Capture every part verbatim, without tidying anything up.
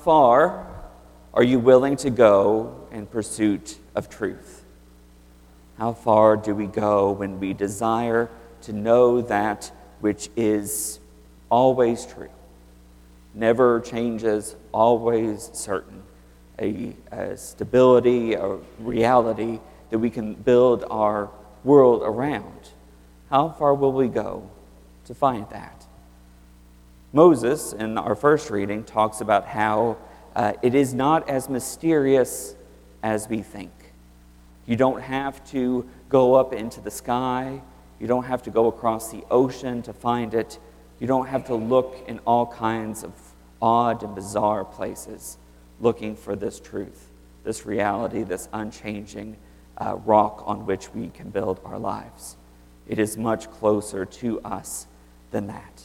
far are you willing to go in pursuit of truth? How far do we go when we desire to know that which is always true, never changes, always certain, a, a stability, a reality that we can build our world around? How far will we go to find that? Moses, in our first reading, talks about how uh, it is not as mysterious as we think. You don't have to go up into the sky. You don't have to go across the ocean to find it. You don't have to look in all kinds of odd and bizarre places looking for this truth, this reality, this unchanging uh, rock on which we can build our lives. It is much closer to us than that.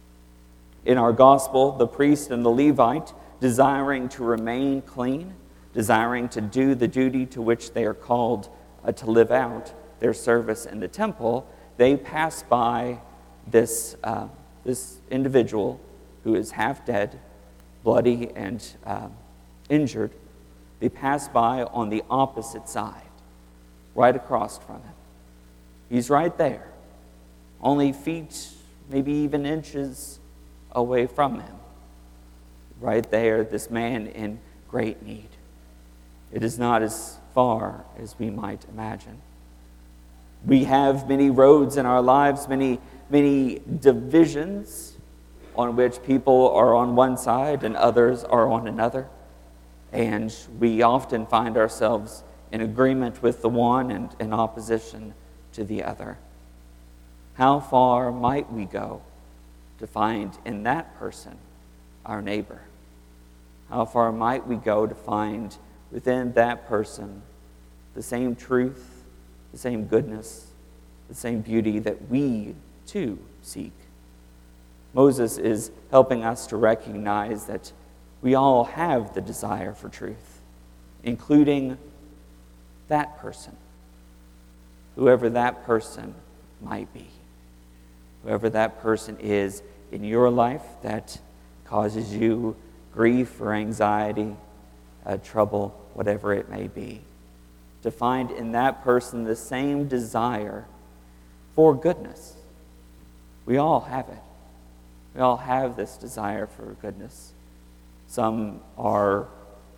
In our gospel, the priest and the Levite, desiring to remain clean, desiring to do the duty to which they are called uh, to live out their service in the temple, they pass by this, uh, this individual who is half dead, bloody and uh, injured. They pass by on the opposite side, right across from him. He's right there, only feet, maybe even inches away from him. Right there, this man in great need. It is not as far as we might imagine. We have many roads in our lives, many, many divisions on which people are on one side and others are on another. And we often find ourselves in agreement with the one and in opposition to the other. How far might we go to find in that person our neighbor? How far might we go to find within that person the same truth, the same goodness, the same beauty that we too seek? Moses is helping us to recognize that we all have the desire for truth, including that person, whoever that person might be. Whoever that person is in your life that causes you grief or anxiety, uh, trouble, whatever it may be. To find in that person the same desire for goodness. We all have it. We all have this desire for goodness. Some are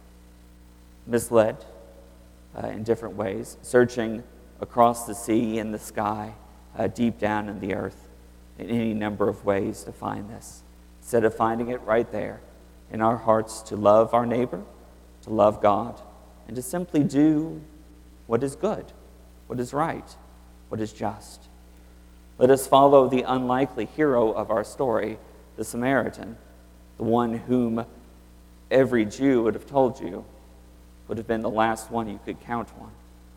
misled uh, in different ways, searching across the sea and the sky, uh, deep down in the earth, in any number of ways to find this. Instead of finding it right there in our hearts to love our neighbor, to love God, and to simply do what is good, what is right, what is just. Let us follow the unlikely hero of our story, the Samaritan, the one whom every Jew would have told you would have been the last one you could count on.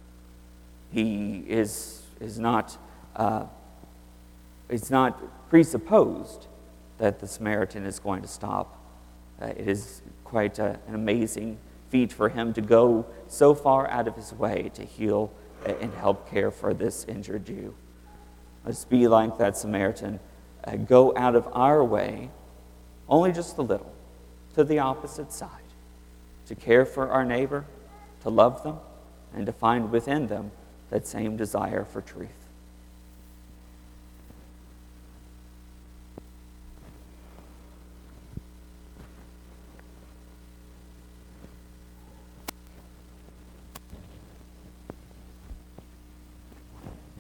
He is, is not, uh, it's not presupposed that the Samaritan is going to stop. Uh, it is quite a, an amazing feat for him to go so far out of his way to heal and help care for this injured Jew. Let's be like that Samaritan. Uh, go out of our way, only just a little, to the opposite side, to care for our neighbor, to love them, and to find within them that same desire for truth.